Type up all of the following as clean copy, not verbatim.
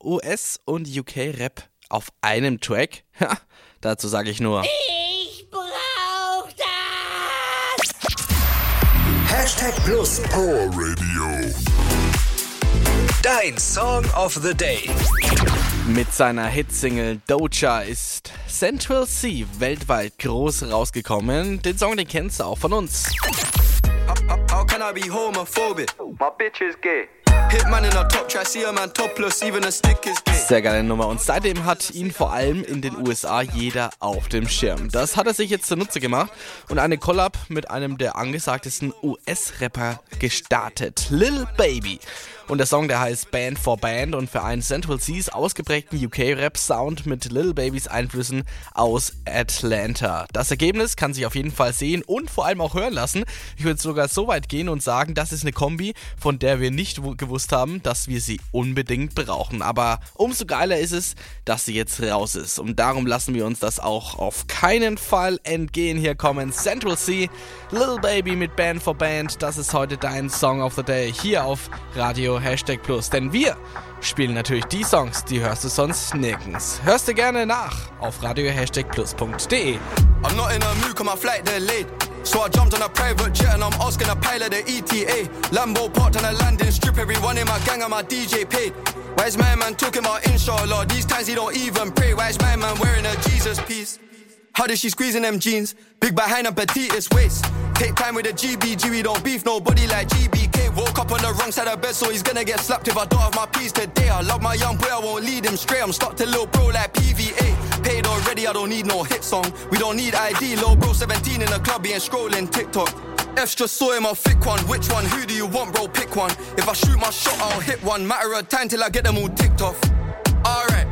US- und UK-Rap auf einem Track? Ha, dazu sage ich nur... Ich brauch das! #Plus Power Radio. Dein Song of the Day. Mit seiner Hitsingle Doja ist Central C weltweit groß rausgekommen. Den Song, den kennst du auch von uns. How can I be homophobic? My bitch is gay. Hitman in a top try, see a man topless, even a stick is gay. Sehr geile Nummer und seitdem hat ihn vor allem in den USA jeder auf dem Schirm. Das hat er sich jetzt zunutze gemacht und eine Collab mit einem der angesagtesten US-Rapper gestartet, Lil Baby. Und der Song, der heißt Band for Band und vereint Central C's ausgeprägten UK-Rap-Sound mit Lil Babys Einflüssen aus Atlanta. Das Ergebnis kann sich auf jeden Fall sehen und vor allem auch hören lassen. Ich würde sogar so weit gehen und sagen, das ist eine Kombi, von der wir nicht gewusst haben, dass wir sie unbedingt brauchen. Aber umso geiler ist es, dass sie jetzt raus ist. Und darum lassen wir uns das auch auf keinen Fall entgehen. Hier kommen Central C, Lil Baby mit Band for Band. Das ist heute dein Song of the Day hier auf Radio #Plus. Denn wir spielen natürlich die Songs, die hörst du sonst nirgends. Hörst du gerne nach auf radio #plus.de. I'm not in a mood, cause my flight delayed. So I jumped on a private jet and I'm asking a pilot the ETA. Lambo parked on a landing strip, everyone in my gang and my DJ paid. Why is my man talking about inshallah? These times he don't even pray. Why is my man wearing a Jesus piece? How did she squeeze in them jeans? Big behind and petite waist. Take time with the GBG, we don't beef nobody like GBK. Woke up on the wrong side of bed, so he's gonna get slapped if I don't have my piece today. I love my young boy, I won't lead him straight. I'm stuck to little bro like PVA. Paid already, I don't need no hit song. We don't need ID, little bro 17 in the club, he ain't scrolling TikTok. F's just saw him a thick one. Which one? Who do you want, bro? Pick one. If I shoot my shot, I'll hit one. Matter of time till I get them all ticked off. Alright.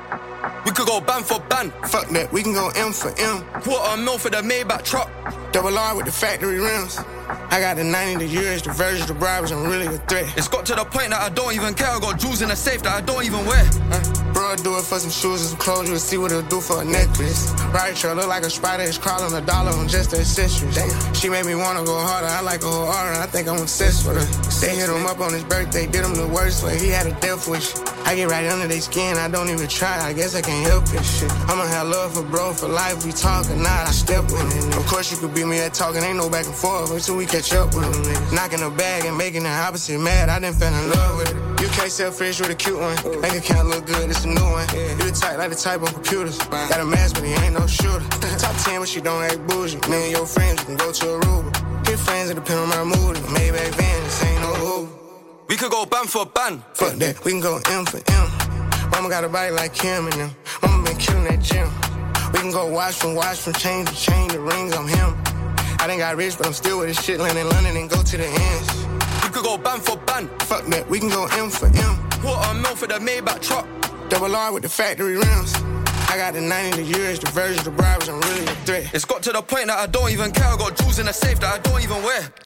We could go band for band. Fuck that, we can go M for M. Quarter mil for the Maybach truck. Double R with the factory rims. I got the 90, the years, the versions, the bribes, I'm really a threat. It's got to the point that I don't even care. I got jewels in the safe that I don't even wear. Bro, I do it for some shoes and some clothes. You'll see what it'll do for a necklace. Right trail look like a spider, it's crawling $1 on just the accessories. Damn. She made me wanna go harder. I like a whole aura, I think I'm obsessed with her. They hit him up on his birthday, did him the worst way. He had a death wish. I get right under their skin, I don't even try. I guess I can't help it. Shit. I'ma have love for bro for life. We talk or not, I step with it. Of course you could beat me at talking, ain't no back and forth until we catch up with them niggas. Knocking the bag and making the opposite mad. I done fell in love with it. You can't sell fish with a cute one. Bank account look good, it's a new one. You the type like the type on computers. Got a mask, but he ain't no shooter. Top 10, but she don't act bougie. Me and your friends, you can go to Aruba. Get friends, it depend on my mood. Maybach van, this ain't no Uber. We could go band for band. Fuck that, we can go M for M. Mama got a body like Kim and them. Mama been killing that gym. We can go watch from chain to chain, the rings, I'm him. I done got rich, but I'm still with this shit, land in London and go to the ends. We could go band for band. Fuck that, we can go M for M. Quarter mil for the Maybach truck. Double R with the factory rims. I got the 90, the years, the versions, the bribes, I'm really a threat. It's got to the point that I don't even care. I got jewels in the safe that I don't even wear.